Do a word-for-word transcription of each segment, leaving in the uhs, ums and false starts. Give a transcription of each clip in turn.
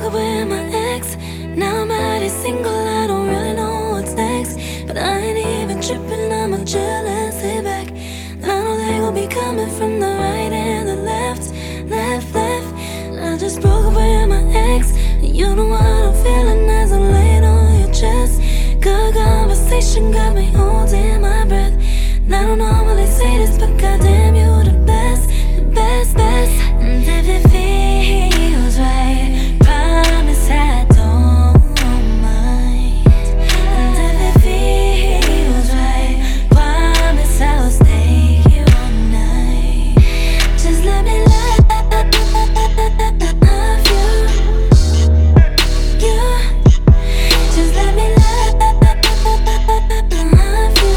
broke up with my ex. Now I'm out here single, I don't really know what's next. But I ain't even tripping, I'ma chill and sit back. I know they gon' be coming from the right and the left, left, left. I just broke up with my ex. You know what I'm feeling as I'm laying on your chest. Good conversation got me holding my breath. And I don't normally say this, but goddamn, you the best, the best, best. And if it feels right, promise I don't mind. And if it feels right, promise I'll stay here all night. Just let me love you, you. Just let me love you,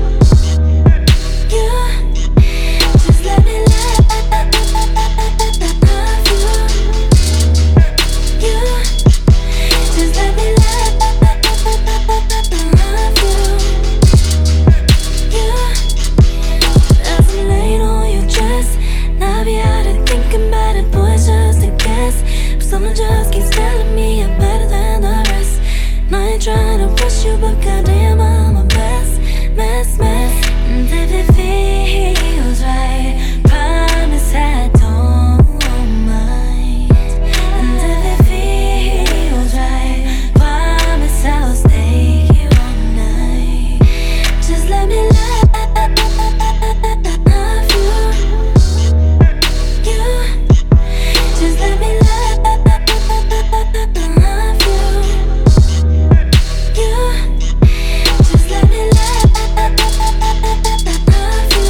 you. Just let me love you, you. Just let me love you, you. As I'm laying on your chest, and I be out here thinking about it, boys, just a guess. But something just keeps telling me I'm better than the rest. And I ain't trying to rush you, but goddamn, I'm a mess, mess, mess. And if it feels right, promise I don't mind. And if it feels right, promise I'll stay here all night. Just let me love you, you. Just let me love you, you. Just let me love you,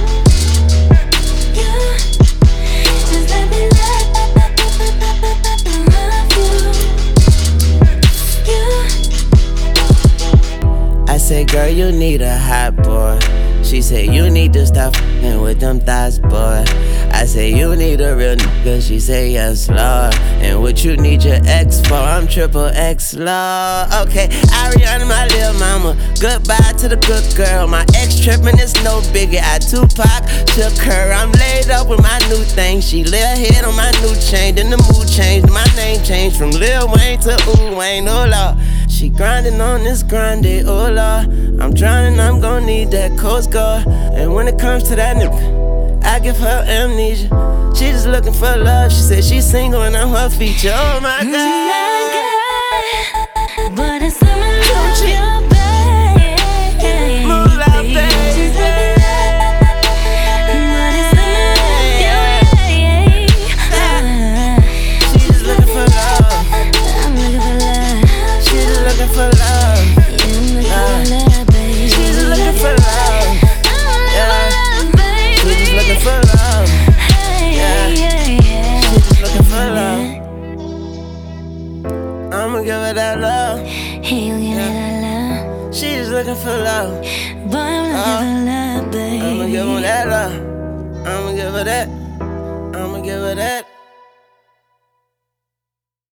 you. Just let me love you, you. I said, girl, you need a hot boy. She said, you need to stop f***ing with them thighs, boy. I said, you need a real nigga. She said, yes, Lord. And what you need your ex for? I'm triple X, Lord. Okay, Ariana, my little mama. Goodbye to the good girl. My ex trippin', it's no biggie. I Tupac took her. I'm laid up with my new thing. She lay head on my new chain. Then the mood changed. My name changed from Lil Wayne to Ooh Wayne, oh Lord. She grinding on this grind, oh Lord. I'm drowning, I'm gon' need that Coast Guard. And when it comes to that nigga, I give her amnesia. She just looking for love. She said she's single and I'm her feature. Oh my God. But it's not my love, your babe. Moolah, baby. Just let me love. But it's not my love, your babe. She just looking for love. I'm looking for love. She just looking for love. Yeah, I'm looking for love, baby. She just looking for love. Yeah. She just looking for love. Yeah. She just looking for love. I'ma give her that love. He'll give me that love. She just looking for love. Boy, I'm looking for love, baby. I'ma give her that love. I'ma give her that. I'ma give her that.